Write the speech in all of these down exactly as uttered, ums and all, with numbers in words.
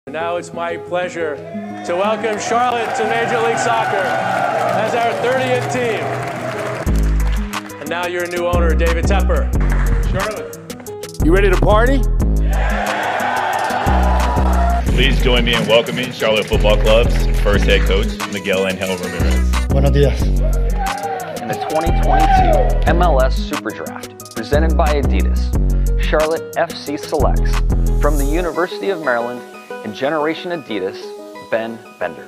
Now it's my pleasure to welcome Charlotte to Major League Soccer as our thirtieth team. And now your new owner, David Tepper. Charlotte, you ready to party? Please join me in welcoming Charlotte Football Club's first head coach, Miguel Angel Ramirez. Buenos dias. In the twenty twenty-two M L S Super Draft, presented by Adidas, Charlotte F C selects from the University of Maryland and Generation Adidas, Ben Bender.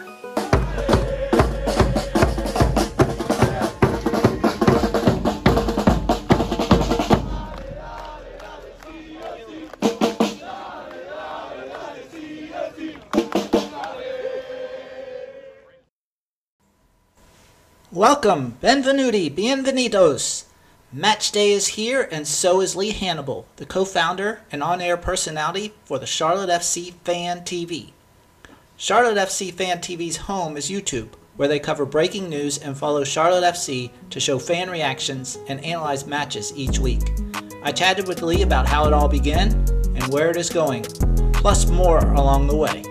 Welcome, benvenuti, bienvenidos. Match day is here, and so is Lee Hannibal, the co-founder and on-air personality for the Charlotte F C Fan T V. Charlotte F C Fan T V's home is YouTube, where they cover breaking news and follow Charlotte F C to show fan reactions and analyze matches each week. I chatted with Lee about how it all began and where it is going, plus more along the way.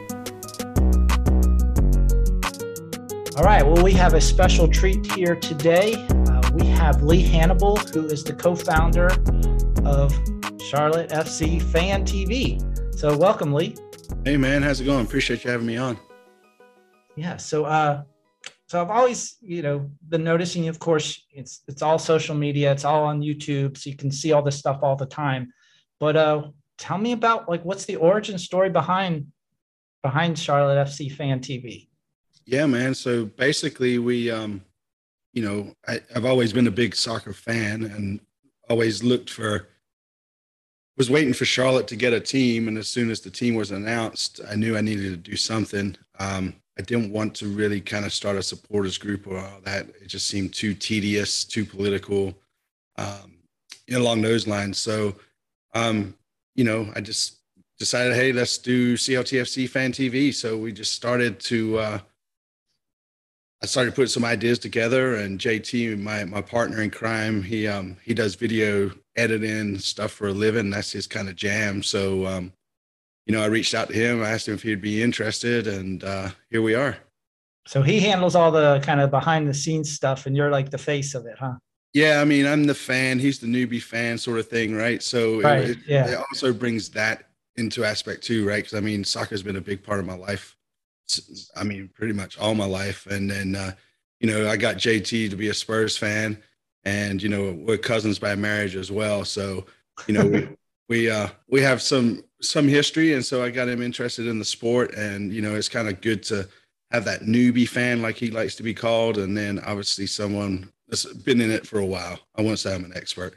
All right, well, we have a special treat here today. Uh, we have Lee Hannibal, who is the co-founder of Charlotte F C Fan T V. So welcome, Lee. Hey, man, how's it going? Appreciate you having me on. Yeah, so uh, so I've always, you know, been noticing, of course, it's it's all social media, it's all on YouTube, so you can see all this stuff all the time. But uh, tell me about, like, what's the origin story behind behind Charlotte F C Fan T V? Yeah, man. So basically we, um, you know, I, I've always been a big soccer fan and always looked for, was waiting for Charlotte to get a team. And as soon as the team was announced, I knew I needed to do something. Um, I didn't want to really kind of start a supporters group or all that. It just seemed too tedious, too political, um, you know, along those lines. So, um, you know, I just decided, hey, let's do C L T F C Fan T V. So we just started to, uh, I started putting some ideas together, and J T, my my partner in crime, he um he does video editing stuff for a living. That's his kind of jam. So um, you know, I reached out to him. I asked him if he'd be interested, and uh, here we are. So he handles all the kind of behind the scenes stuff, and you're like the face of it, huh? Yeah, I mean, I'm the fan. He's the newbie fan, sort of thing, right? So right, it, yeah. it also brings that into aspect too, right? Because I mean, soccer's been a big part of my life. I mean, pretty much all my life. And then, uh, you know, I got J T to be a Spurs fan, and, you know, we're cousins by marriage as well. So, you know, we, we, uh, we have some, some history. And so I got him interested in the sport, and, you know, it's kind of good to have that newbie fan, like he likes to be called. And then obviously someone that's been in it for a while. I won't say I'm an expert.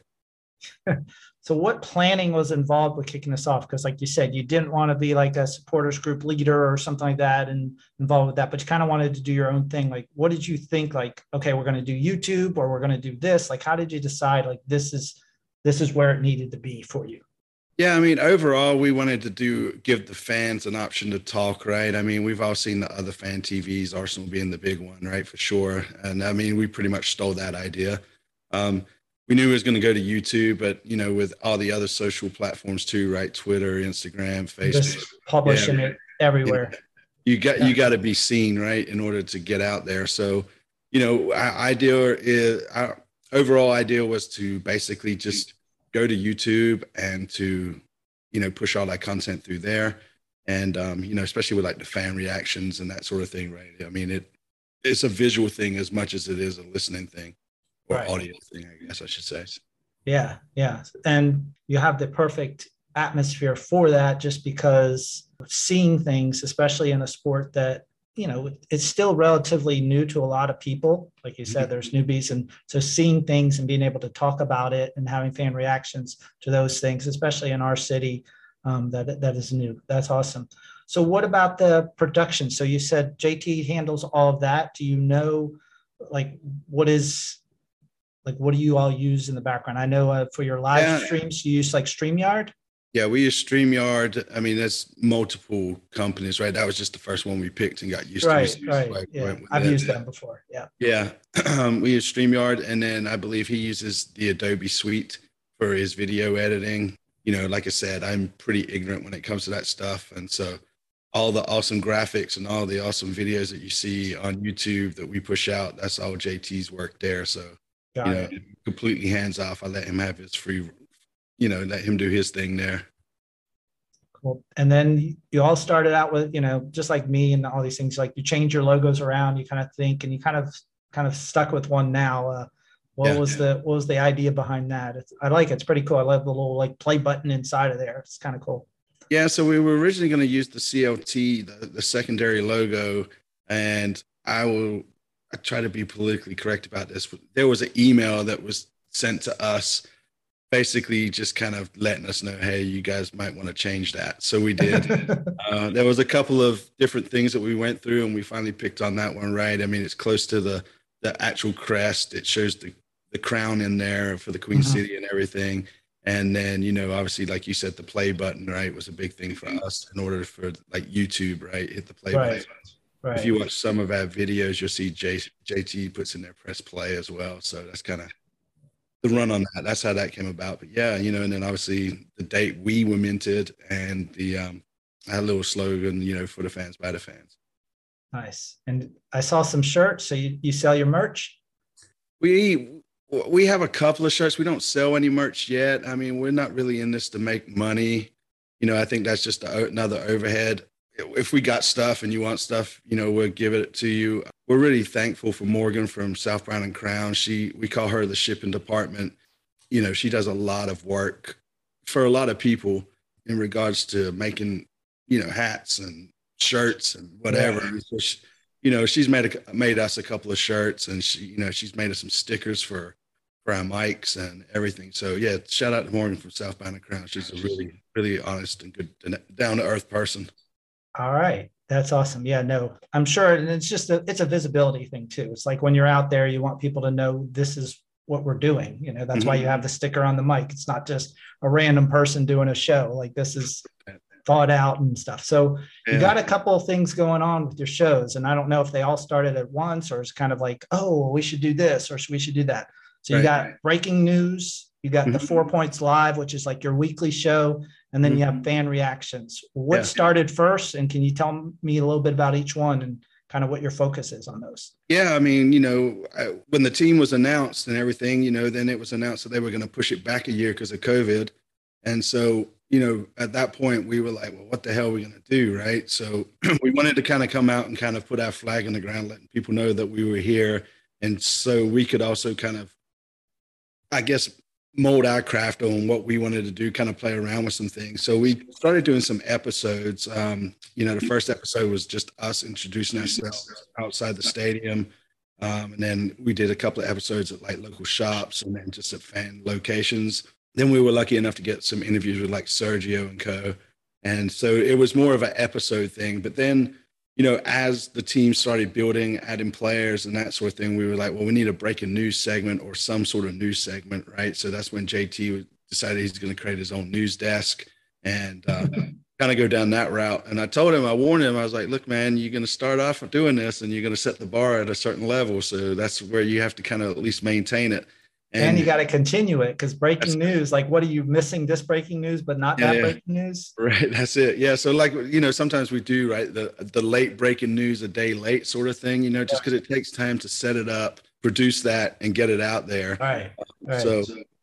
So what planning was involved with kicking this off? Because like you said, you didn't want to be like a supporters group leader or something like that and involved with that, but you kind of wanted to do your own thing. Like, what did you think? Like, okay, we're going to do YouTube, or we're going to do this. Like, how did you decide, like, this is, this is where it needed to be for you? Yeah, I mean, overall, we wanted to do give the fans an option to talk, right? I mean, we've all seen the other fan T Vs, Arsenal being the big one, right, for sure. And I mean, we pretty much stole that idea. Um, We knew it was going to go to YouTube, but, you know, with all the other social platforms too, right? Twitter, Instagram, Facebook. Just publishing yeah. it everywhere. You got, you got to be seen, right, in order to get out there. So, you know, our idea is, our overall idea was to basically just go to YouTube and to, you know, push all that content through there. And, um, you know, especially with like the fan reactions and that sort of thing, right? I mean, it it's a visual thing as much as it is a listening thing. Or right. Audio thing, I guess I should say. Yeah, yeah. And you have the perfect atmosphere for that, just because seeing things, especially in a sport that, you know, it's still relatively new to a lot of people. Like you said, there's newbies. And so seeing things and being able to talk about it and having fan reactions to those things, especially in our city, um, that that is new. That's awesome. So what about the production? So you said J T handles all of that. Do you know, like, what is... Like, what do you all use in the background? I know uh, for your live yeah. streams, you use like StreamYard. Yeah, we use StreamYard. I mean, there's multiple companies, right? That was just the first one we picked and got used right, to. Right, right. Yeah. I've that. used them before. Yeah. Yeah. um, we use StreamYard, and then I believe he uses the Adobe Suite for his video editing. You know, like I said, I'm pretty ignorant when it comes to that stuff. And so all the awesome graphics and all the awesome videos that you see on YouTube that we push out, that's all J T's work there. So, Got you know, it. completely hands off. I let him have his free, you know, let him do his thing there. Cool. And then you all started out with, you know, just like me and all these things, like you change your logos around, you kind of think, and you kind of kind of stuck with one now. Uh, what Yeah. was the what was the idea behind that? It's, I like it. It's pretty cool. I love the little like play button inside of there. It's kind of cool. Yeah, so we were originally going to use the C L T, the, the secondary logo, and I will I try to be politically correct about this. There was an email that was sent to us, basically just kind of letting us know, hey, you guys might want to change that. So we did. uh, there was a couple of different things that we went through, and we finally picked on that one right. I mean, it's close to the the actual crest. It shows the the crown in there for the Queen Mhm. City and everything. And then, you know, obviously, like you said, the play button, right, was a big thing for us in order for like YouTube, right, hit the play Right. button. Right. If you watch some of our videos, you'll see J, JT puts in there press play as well. So that's kind of the run on that. That's how that came about. But yeah, you know, and then obviously the date we were minted and the um, our little slogan, you know, for the fans, by the fans. Nice. And I saw some shirts. So you, you sell your merch? We we have a couple of shirts. We don't sell any merch yet. I mean, we're not really in this to make money. You know, I think that's just a, another overhead. If we got stuff and you want stuff, you know, we'll give it to you. We're really thankful for Morgan from South Brown and Crown. She, we call her the shipping department. You know, she does a lot of work for a lot of people in regards to making, you know, hats and shirts and whatever. Yeah. So she, you know, she's made a, made us a couple of shirts, and she, you know, she's made us some stickers for, for our mics and everything. So yeah, shout out to Morgan from South Brown and Crown. She's a really, really honest and good, down to earth person. All right. That's awesome. Yeah, no, I'm sure. And it's just a, it's a visibility thing too. It's like when you're out there, you want people to know this is what we're doing. You know, that's Mm-hmm. why you have the sticker on the mic. It's not just a random person doing a show. Like this is thought out and stuff. So Yeah. you got a couple of things going on with your shows. And I don't know if they all started at once or it's kind of like, oh, we should do this or we should do that. So you Right, got right. breaking news, you got the Mhm. Four Points Live, which is like your weekly show. And then you have fan reactions. What Yeah. started first? And can you tell me a little bit about each one and kind of what your focus is on those? Yeah, I mean, you know, I, when the team was announced and everything, you know, then it was announced that they were going to push it back a year because of COVID. And so, you know, at that point, we were like, well, what the hell are we going to do, right? So we wanted to kind of come out and kind of put our flag in the ground, letting people know that we were here. And so we could also kind of, I guess, mold our craft on what we wanted to do, kind of play around with some things. So we started doing some episodes. Um, you know, the first episode was just us introducing ourselves outside the stadium. Um, and then we did a couple of episodes at like local shops and then just at fan locations. Then we were lucky enough to get some interviews with like Sergio and co. And so it was more of an episode thing. But then, you know, as the team started building, adding players and that sort of thing, we were like, well, we need a breaking news segment or some sort of news segment, right? So that's when J T decided he's going to create his own news desk and uh, kind of go down that route. And I told him, I warned him, I was like, look, man, you're going to start off doing this and you're going to set the bar at a certain level. So that's where you have to kind of at least maintain it. And, and you got to continue it because breaking news, like what are you missing this breaking news, but not yeah, that yeah. breaking news? Right. That's it. Yeah. So like, you know, sometimes we do, right, the the late breaking news a day late sort of thing, you know, just because it takes time to set it up, produce that and get it out there. Right. Right. So,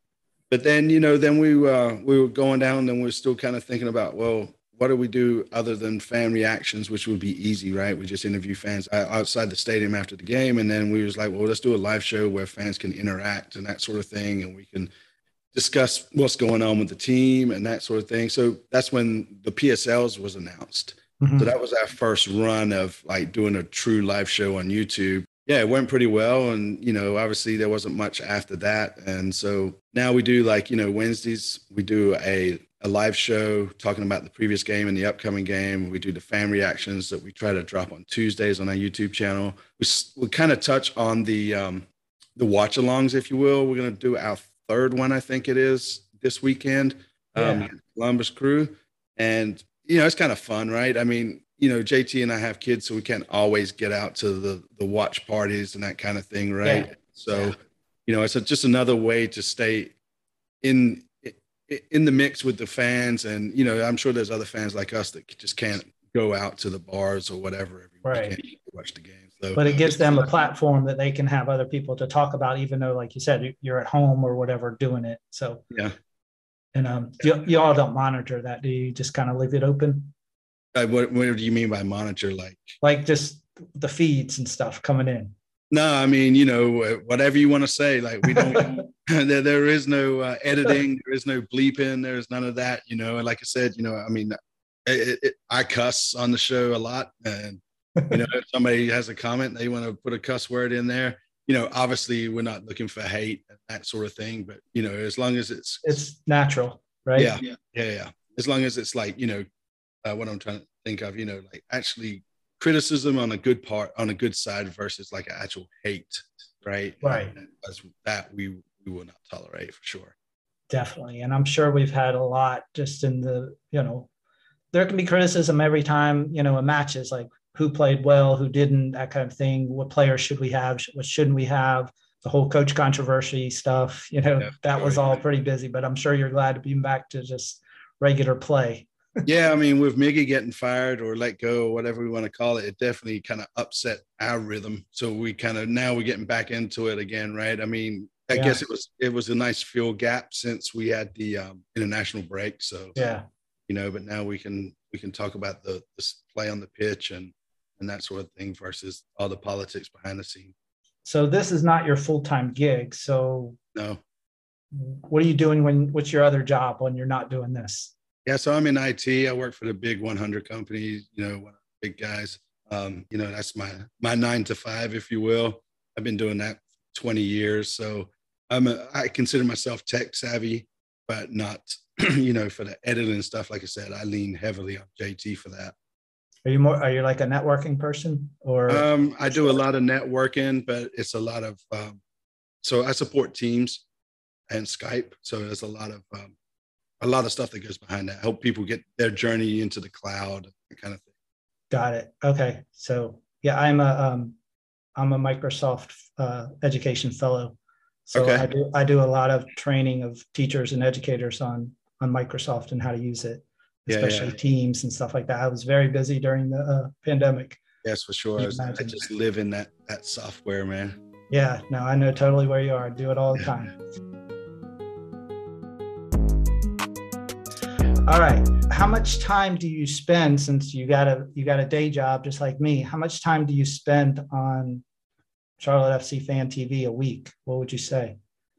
but then, you know, then we, uh, we were going down and we we're still kind of thinking about, well, what do we do other than fan reactions, which would be easy, right? We just interview fans outside the stadium after the game. And then we was like, well, let's do a live show where fans can interact and that sort of thing. And we can discuss what's going on with the team and that sort of thing. So that's when the P S Ls was announced. Mm-hmm. So that was our first run of like doing a true live show on YouTube. Yeah, it went pretty well. And, you know, obviously there wasn't much after that. And so now we do like, you know, Wednesdays, we do a, a live show talking about the previous game and the upcoming game. We do the fan reactions that we try to drop on Tuesdays on our YouTube channel. We, we kind of touch on the, um, the watch alongs, if you will. We're going to do our third one, I think it is this weekend, um, yeah. Columbus Crew. And, you know, it's kind of fun, right? I mean, you know, J T and I have kids, so we can't always get out to the, the watch parties and that kind of thing, right? Yeah. So, yeah. you know, it's a, just another way to stay in in the mix with the fans. And, you know, I'm sure there's other fans like us that just can't go out to the bars or whatever every Right. weekend to watch the game. So, but it gives them a platform that they can have other people to talk about, even though, like you said, you're at home or whatever doing it. So, yeah. And um, you, you all don't monitor that, do you? You just kind of leave it open? Uh, what, what do you mean by monitor? Like, like just the feeds and stuff coming in? No, I mean, you know, whatever you want to say. Like, we don't. there, there is no uh, editing. There is no bleeping. There is none of that. You know, and like I said, you know, I mean, it, it, I cuss on the show a lot, and you know, if somebody has a comment, they want to put a cuss word in there. You know, obviously, we're not looking for hate and that sort of thing. But you know, as long as it's it's natural, right? Yeah, yeah, yeah. yeah. As long as it's like, you know, uh, what I'm trying to think of, you know, like actually criticism on a good part, on a good side versus like actual hate, right? Right. And that's that we we will not tolerate for sure. Definitely, and I'm sure we've had a lot just in the, you know, there can be criticism every time, you know, in matches, like who played well, who didn't, that kind of thing. What players should we have? What shouldn't we have? The whole coach controversy stuff, you know, yeah, that was all pretty busy, but I'm sure you're glad to be back to just regular play. Yeah. I mean, with Miggy getting fired or let go or whatever we want to call it, it definitely kind of upset our rhythm. So we kind of, now we're getting back into it again. Right. I mean, I yeah. guess it was, it was a nice fuel gap since we had the um, international break. So, yeah, you know, but now we can, we can talk about the, the play on the pitch and, and that sort of thing versus all the politics behind the scenes. So this is not your full-time gig. So no. What are you doing when, what's your other job when you're not doing this? Yeah. So I'm in I T. I work for the big one hundred companies, you know, one of the big guys. Um, you know, that's my, my nine to five, if you will. I've been doing that for twenty years. So I'm a, I consider myself tech savvy, but not, you know, for the editing and stuff. Like I said, I lean heavily on J T for that. Are you more, are you like a networking person or? Um, I do a lot of networking, but it's a lot of, um, so I support Teams and Skype. So there's a lot of, um, a lot of stuff that goes behind that, help people get their journey into the cloud, that kind of thing. Got it. Okay. So yeah, I'm a, um, I'm a Microsoft uh, education fellow. So okay. I do, I do a lot of training of teachers and educators on, on Microsoft and how to use it. Especially yeah, yeah. Teams and stuff like that. I was very busy during the uh, pandemic. Yes, for sure. I, was, I just live in that that software, man. Yeah, no, I know totally where you are. I do it all the time. All right. How much time do you spend, since you got a you got a day job just like me? How much time do you spend on Charlotte F C Fan T V a week? What would you say?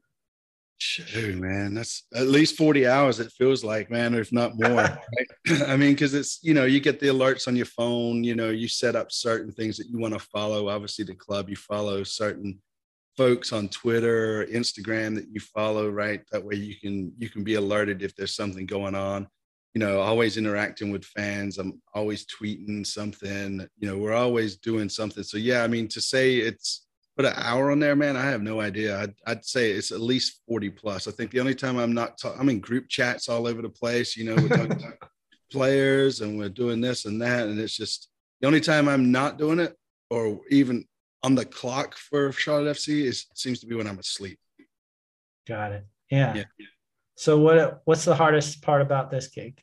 Shoot, man, that's at least forty hours. It feels like, man, if not more. Right? I mean, because it's, you know, you get the alerts on your phone. You know, you set up certain things that you want to follow. Obviously, the club, you follow certain folks on Twitter, Instagram that you follow, right? That way, you can you can be alerted if there's something going on. You know, always interacting with fans. I'm always tweeting something. You know, we're always doing something. So yeah, I mean, to say it's put an hour on there, man, I have no idea. I'd, I'd say it's at least forty plus. I think the only time I'm not, ta- I'm in group chats all over the place. You know, we're talking about players and we're doing this and that. And it's just the only time I'm not doing it or even on the clock for Charlotte F C is seems to be when I'm asleep. Got it. Yeah. yeah. So what, what's the hardest part about this gig?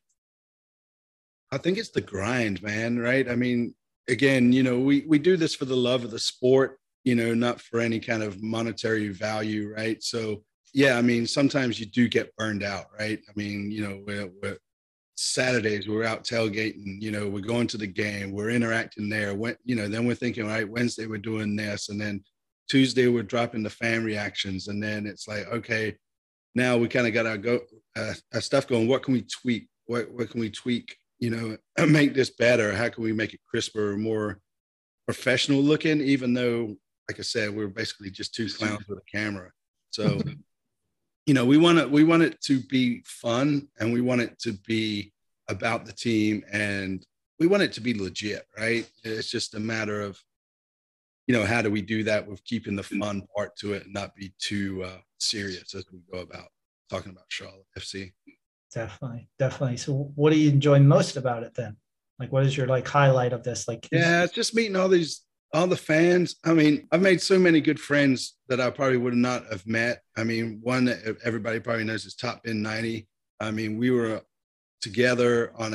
I think it's the grind, man. Right. I mean, again, you know, we, we do this for the love of the sport. You know, not for any kind of monetary value, right? So, yeah, I mean, sometimes you do get burned out, right? I mean, you know, we're, we're Saturdays, we're out tailgating, you know, we're going to the game, we're interacting there. When, you know, then we're thinking, all right, Wednesday we're doing this, and then Tuesday we're dropping the fan reactions, and then it's like, okay, now we kind of got our go uh, our stuff going. What can we tweak? What what can we tweak? You know, make this better. How can we make it crisper, more professional looking? Even though, like I said, we're basically just two clowns with a camera. So, you know, we want to, we want it to be fun and we want it to be about the team and we want it to be legit, right? It's just a matter of, you know, how do we do that with keeping the fun part to it and not be too uh, serious as we go about talking about Charlotte F C. Definitely. Definitely. So what do you enjoy most about it then? Like, what is your like highlight of this? Like, yeah, it's just meeting all these, all the fans. I mean, I've made so many good friends that I probably would not have met. I mean, one that everybody probably knows is Top Bin ninety. I mean, we were together on a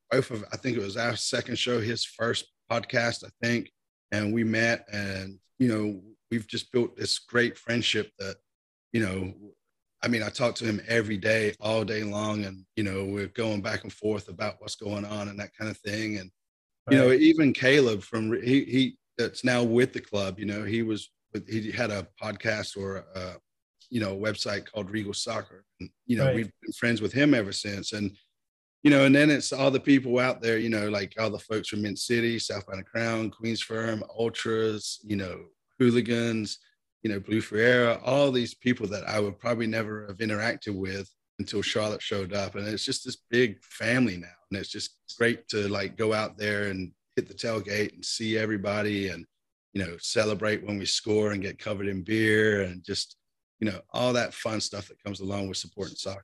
both of, I think it was our second show, his first podcast, I think. And we met, and, you know, we've just built this great friendship that, you know, I mean, I talk to him every day, all day long. And, you know, we're going back and forth about what's going on and that kind of thing. And, you know, even Caleb from, he, he, that's now with the club, you know, he was, he had a podcast or a, you know, website called Regal Soccer. And, you know, Right. we've been friends with him ever since. And, you know, and then it's all the people out there, you know, like all the folks from Mint City, South by the Crown, Queens Firm, Ultras, you know, Hooligans, you know, Blue Ferreira, all these people that I would probably never have interacted with until Charlotte showed up. And it's just this big family now. And it's just great to like go out there and hit the tailgate and see everybody and, you know, celebrate when we score and get covered in beer and just, you know, all that fun stuff that comes along with supporting soccer.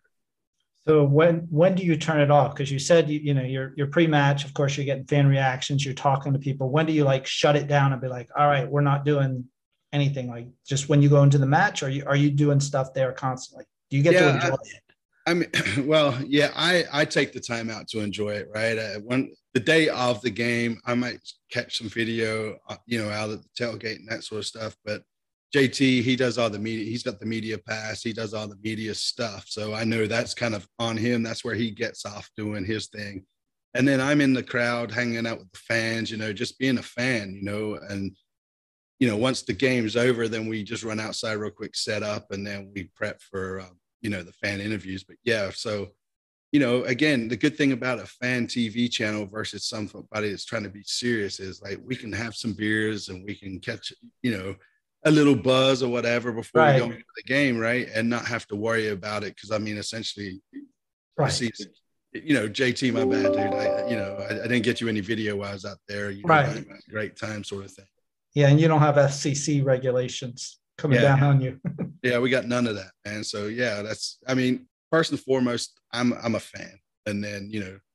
So when when do you turn it off? Because you said you, you know you're you're pre-match. Of course, you're getting fan reactions. You're talking to people. When do you like shut it down and be like, all right, we're not doing anything? Like just when you go into the match, or are you are you doing stuff there constantly? Do you get Yeah, to enjoy I, it? I mean, well, yeah, I I take the time out to enjoy it. Right, uh, when the day of the game, I might catch some video, uh, you know, out at the tailgate and that sort of stuff. But J T, he does all the media. He's got the media pass. He does all the media stuff. So I know that's kind of on him. That's where he gets off doing his thing. And then I'm in the crowd hanging out with the fans, you know, just being a fan, you know, and, you know, once the game's over, then we just run outside real quick, set up, and then we prep for, um, you know, the fan interviews. But yeah, so, you know, again, the good thing about a fan T V channel versus somebody that's trying to be serious is like, we can have some beers and we can catch, you know, a little buzz or whatever before Right. we go into the game, right? And not have to worry about it. Cause I mean, essentially, Right. see, you know, J T, my bad, dude. I, you know, I, I didn't get you any video while I was out there. You know, Right. Great time sort of thing. Yeah, and you don't have F C C regulations coming Yeah. down on you. Yeah, we got none of that, man. So yeah, that's, I mean, first and foremost, I'm, I'm a fan. And then, you know,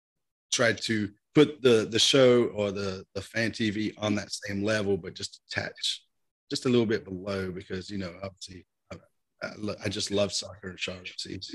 try to put the, the show or the, the fan T V on that same level, but just attach just a little bit below because, you know, obviously I, I, I just love soccer in Charlotte.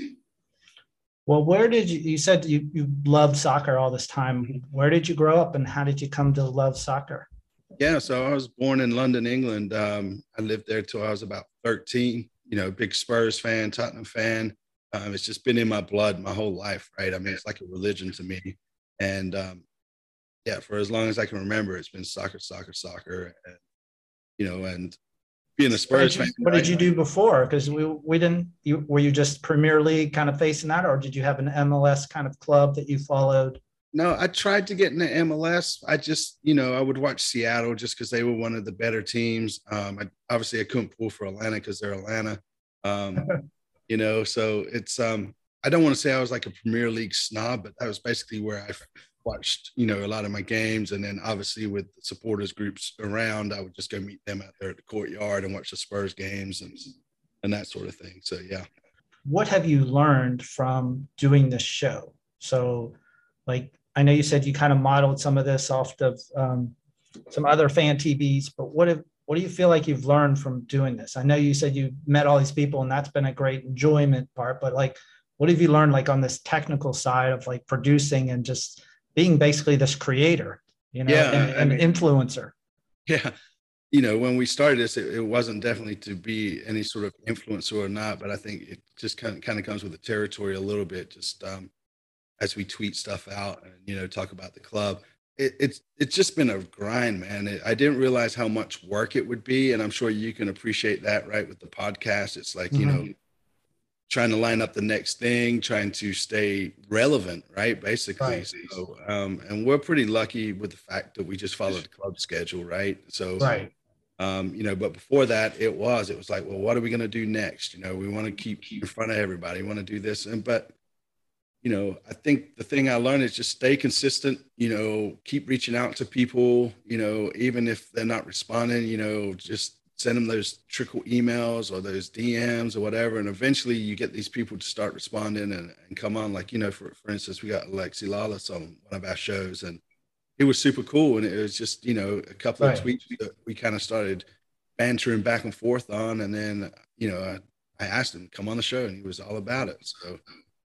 Well, where did you, you said you, you loved soccer all this time. Where did you grow up and how did you come to love soccer? Yeah, so I was born in London, England. Um, I lived there till I was about thirteen, you know, big Spurs fan, Tottenham fan. Um, it's just been in my blood my whole life, right? I mean, it's like a religion to me. And um, yeah, for as long as I can remember, it's been soccer, soccer, soccer. And, you know, and being a Spurs what did you, fan. what right? did you do before? Because we we didn't. You were you just Premier League kind of facing that, or did you have an M L S kind of club that you followed? No, I tried to get into M L S. I just, you know, I would watch Seattle just because they were one of the better teams. Um, I, obviously, I couldn't pull for Atlanta because they're Atlanta. Um, you know, so it's. Um, I don't want to say I was like a Premier League snob, but that was basically where I watched, you know, a lot of my games. And then obviously with the supporters groups around, I would just go meet them out there at the courtyard and watch the Spurs games and and that sort of thing. So, yeah. What have you learned from doing this show? So, like, I know you said you kind of modeled some of this off of um, some other fan T Vs, but what have, what do you feel like you've learned from doing this? I know you said you met all these people and that's been a great enjoyment part, but like, what have you learned like on this technical side of like producing and just being basically this creator, you know, Yeah, and, I and mean, influencer? Yeah. You know, when we started this, it, it wasn't definitely to be any sort of influencer or not, but I think it just kind of, kind of comes with the territory a little bit, just um, as we tweet stuff out and, you know, talk about the club. It, it's it's just been a grind, man. It, I didn't realize how much work it would be. And I'm sure you can appreciate that, right? With the podcast, it's like, you Mm-hmm. know, trying to line up the next thing, trying to stay relevant, right? Basically. Right. So, um, and we're pretty lucky with the fact that we just follow the club schedule, right? So, Right. um, you know, but before that, it was, it was like, well, what are we going to do next? You know, we want to keep, keep in front of everybody, we want to do this. And, but, you know, I think the thing I learned is just stay consistent, you know, keep reaching out to people, you know, even if they're not responding, you know, just send them those trickle emails or those D Ms or whatever. And eventually you get these people to start responding and, and come on. Like, you know, for, for instance, we got Alexi Lawless on one of our shows and it was super cool. And it was just, you know, a couple Right. of tweets that we kind of started bantering back and forth on. And then, you know, I, I asked him to come on the show and he was all about it. So,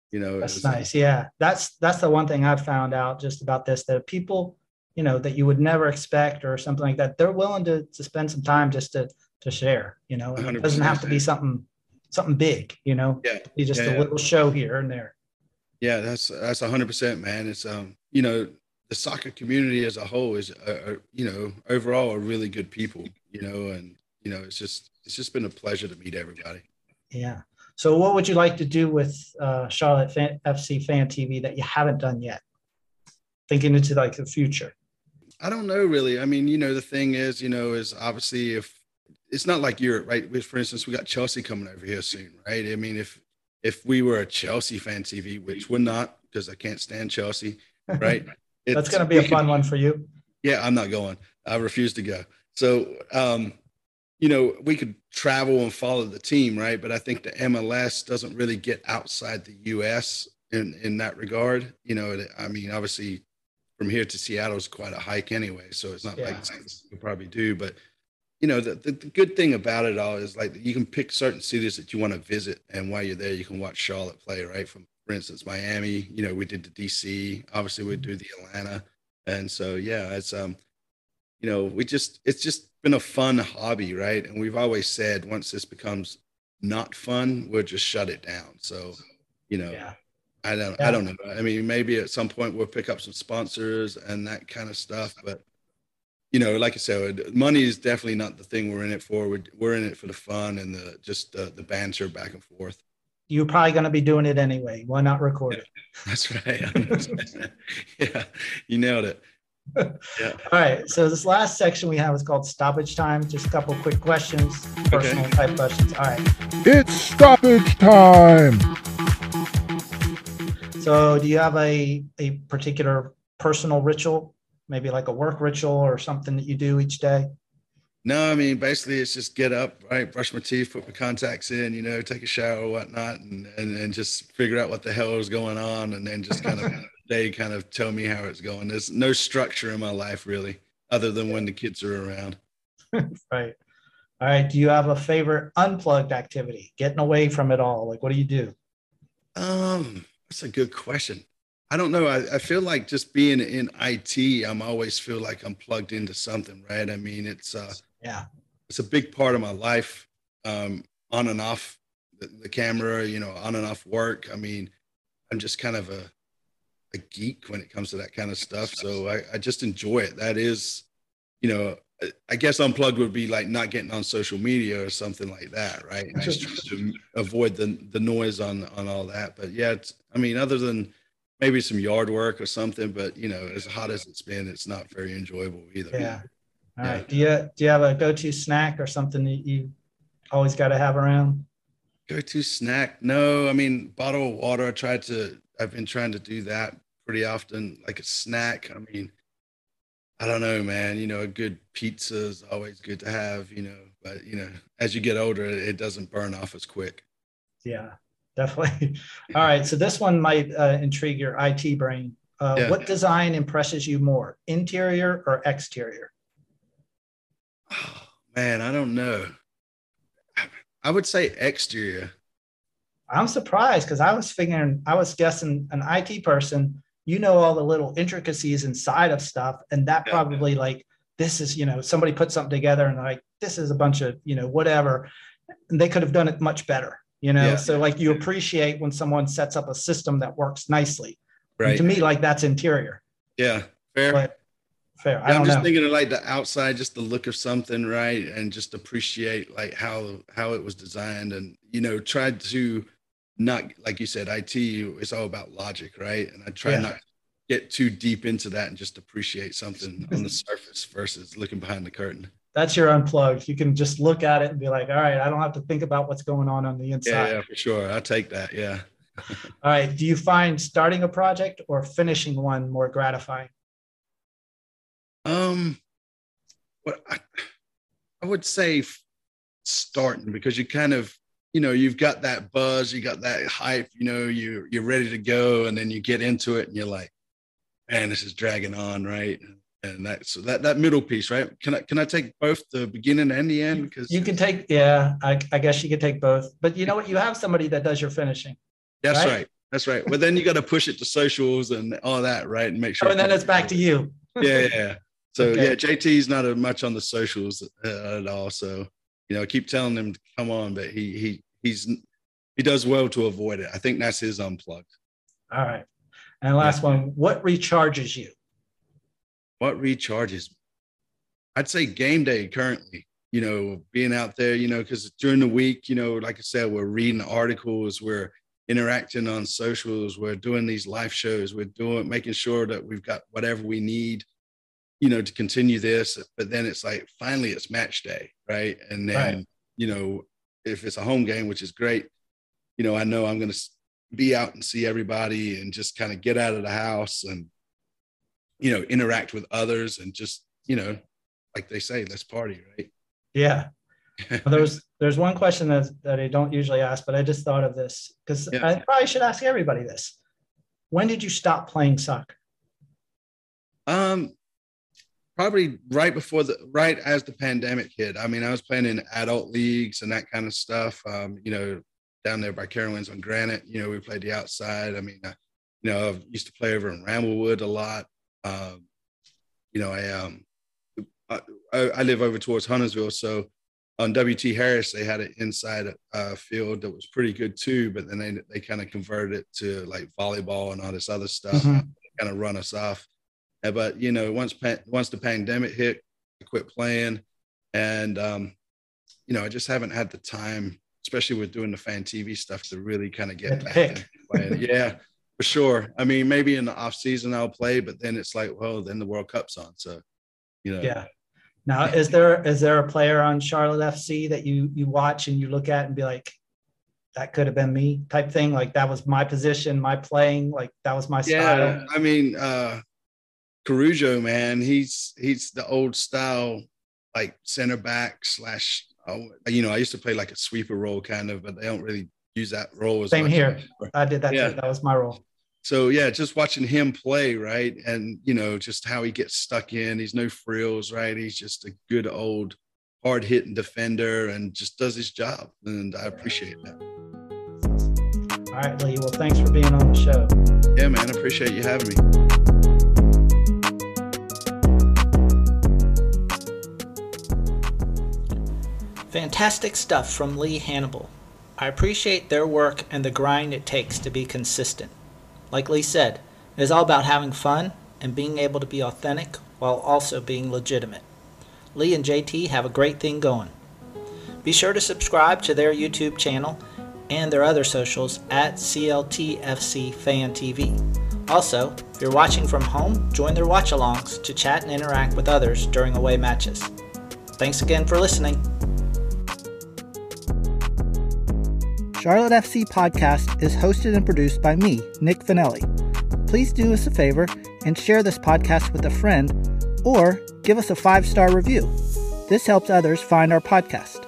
You know, That's was, nice. Yeah. That's, that's the one thing I've found out just about this, that people, you know, that you would never expect or something like that, they're willing to, to spend some time just to, to share, you know, and it doesn't have to be something, something big, you know, yeah, be just yeah, a little show here and there. Yeah, that's that's a hundred percent, man. It's um, you know, the soccer community as a whole is, uh, uh, you know, overall are really good people, you know, and you know, it's just it's just been a pleasure to meet everybody. Yeah. So, what would you like to do with uh, Charlotte Fan, F C Fan T V that you haven't done yet? Thinking into like the future. I don't know, really. I mean, you know, the thing is, you know, is obviously if it's not like you're right. For instance, we got Chelsea coming over here soon, right? I mean, if if we were a Chelsea Fan T V, which we're not because I can't stand Chelsea, right? That's going to be a fun could, one for you. Yeah, I'm not going. I refuse to go. So, um, you know, we could travel and follow the team, right? But I think the M L S doesn't really get outside the U S in, in that regard. You know, I mean, obviously from here to Seattle is quite a hike anyway. So it's not yeah. like you probably do, but you know, the, the, the good thing about it all is like you can pick certain cities that you want to visit. And while you're there, you can watch Charlotte play, right? From, for instance, Miami, you know, we did the D C, obviously we do the Atlanta. And so, yeah, it's, um, you know, we just, it's just been a fun hobby, right? And we've always said once this becomes not fun, we'll just shut it down. So, you know, yeah. I don't, yeah. I don't know. I mean, maybe at some point we'll pick up some sponsors and that kind of stuff, but you know, like I said, money is definitely not the thing we're in it for. We're, we're in it for the fun and the just uh, the banter back and forth. You're probably going to be doing it anyway. Why not record yeah, it? That's right. Yeah, you nailed it. Yeah. All right. So this last section we have is called stoppage time. Just a couple quick questions, personal okay. type questions. All right. It's stoppage time. So do you have a, a particular personal ritual? Maybe like a work ritual or something that you do each day? No, I mean, basically it's just get up, right? Brush my teeth, put my contacts in, you know, take a shower or whatnot, and, and, and just figure out what the hell is going on. And then just kind of, they kind of tell me how it's going. There's no structure in my life really, other than when the kids are around. Right. All right. Do you have a favorite unplugged activity? Getting away from it all. Like, what do you do? Um, that's a good question. I don't know. I, I feel like just being in I T, I'm always feel like I'm plugged into something, right? I mean, it's uh, yeah, it's a big part of my life, um, on and off the, the camera, you know, on and off work. I mean, I'm just kind of a, a geek when it comes to that kind of stuff. So I, I just enjoy it. That is, you know, I guess unplugged would be like not getting on social media or something like that, right? And just trying to avoid the the noise on on all that. But yeah, it's, I mean, other than maybe some yard work or something, but you know, as hot as it's been, it's not very enjoyable either. Yeah. All yeah. right. Do you do you have a go-to snack or something that you always got to have around? Go-to snack? No, I mean, bottle of water. I tried to. I've been trying to do that pretty often, like a snack. I mean, I don't know, man. You know, a good pizza is always good to have. You know, but you know, as you get older, it doesn't burn off as quick. Yeah. Definitely. All right. So this one might uh, intrigue your I T brain. Uh, yeah. What design impresses you more, interior or exterior? Oh, man, I don't know. I would say exterior. I'm surprised because I was figuring, I was guessing an I T person, you know, all the little intricacies inside of stuff. And that yeah. probably like, this is, you know, somebody put something together and like, this is a bunch of, you know, whatever. And they could have done it much better. You know, yeah. so like you appreciate when someone sets up a system that works nicely. Right. And to me, like that's interior. Yeah. Fair. But fair. Yeah, I don't I'm just know. thinking of like the outside, just the look of something, right? And just appreciate like how how it was designed, and you know, tried to not, like you said, I T. It's all about logic, right? And I try yeah. not to get too deep into that and just appreciate something on the surface versus looking behind the curtain. That's your unplugged. You can just look at it and be like, all right, I don't have to think about what's going on on the inside. Yeah, yeah, for sure. I'll take that. Yeah. All right. Do you find starting a project or finishing one more gratifying? Um, what I, I would say starting, because you kind of, you know, you've got that buzz, you got that hype, you know, you you're ready to go, and then you get into it and you're like, man, this is dragging on, right? And that, so that, that middle piece, right? Can I, can I take both the beginning and the end? Because you can take, yeah, I, I guess you could take both, but you know what? You have somebody that does your finishing. That's right. right. That's right. But then you got to push it to socials and all that, right? And make sure. Oh, and then it's back to you. Yeah, yeah, yeah. So Okay. yeah, J T's not a, much on the socials uh, at all. So, you know, I keep telling him to come on, but he he he's he does well to avoid it. I think that's his unplugged. All right. And last yeah. one, what recharges you? What recharges? I'd say game day currently, you know, being out there, you know, because during the week, you know, like I said, we're reading articles, we're interacting on socials, we're doing these live shows, we're doing, making sure that we've got whatever we need, you know, to continue this. But then it's like, finally it's match day, right? And then, right. you know, if it's a home game, which is great, you know, I know I'm going to be out and see everybody and just kind of get out of the house and, you know, interact with others and just, you know, like they say, let's party, right? Yeah. Well, there's there's one question that, that I don't usually ask, but I just thought of this because yeah. I probably should ask everybody this. When did you stop playing soccer? Um, probably right before the, right as the pandemic hit. I mean, I was playing in adult leagues and that kind of stuff. Um, you know, down there by Carowinds on Granite, you know, we played the outside. I mean, I, you know, I used to play over in Ramblewood a lot. Um, you know, I, um, I, I live over towards Huntersville. So on W T Harris, they had an inside uh, field that was pretty good too, but then they, they kind of converted it to like volleyball and all this other stuff, mm-hmm. kind of run us off. Uh, but, you know, once, once the pandemic hit, I quit playing. And, um, you know, I just haven't had the time, especially with doing the fan T V stuff, to really kind of get back into playing. Yeah, for sure. I mean, maybe in the off season I'll play, but then it's like, well, then the World Cup's on. So, you know. Yeah. Now, is there is there a player on Charlotte F C that you you watch and you look at and be like, that could have been me type thing? Like that was my position, my playing, like that was my yeah, style. Yeah, I mean, uh, Caruso, man, he's he's the old style, like center back slash. You know, I used to play like a sweeper role kind of, but they don't really use that role as Same much. here. I did that yeah. too. That was my role. So yeah, just watching him play, right? And, you know, just how he gets stuck in. He's no frills, right? He's just a good old hard-hitting defender and just does his job. And I appreciate that. All right, Lee. Well, thanks for being on the show. Yeah, man. I appreciate you having me. Fantastic stuff from Lee Hannibal. I appreciate their work and the grind it takes to be consistent. Like Lee said, it is all about having fun and being able to be authentic while also being legitimate. Lee and J T have a great thing going. Be sure to subscribe to their YouTube channel and their other socials at C L T F C Fan T V. Also, if you're watching from home, join their watch-alongs to chat and interact with others during away matches. Thanks again for listening. Charlotte F C Podcast is hosted and produced by me, Nick Finelli. Please do us a favor and share this podcast with a friend or give us a five-star review. This helps others find our podcast.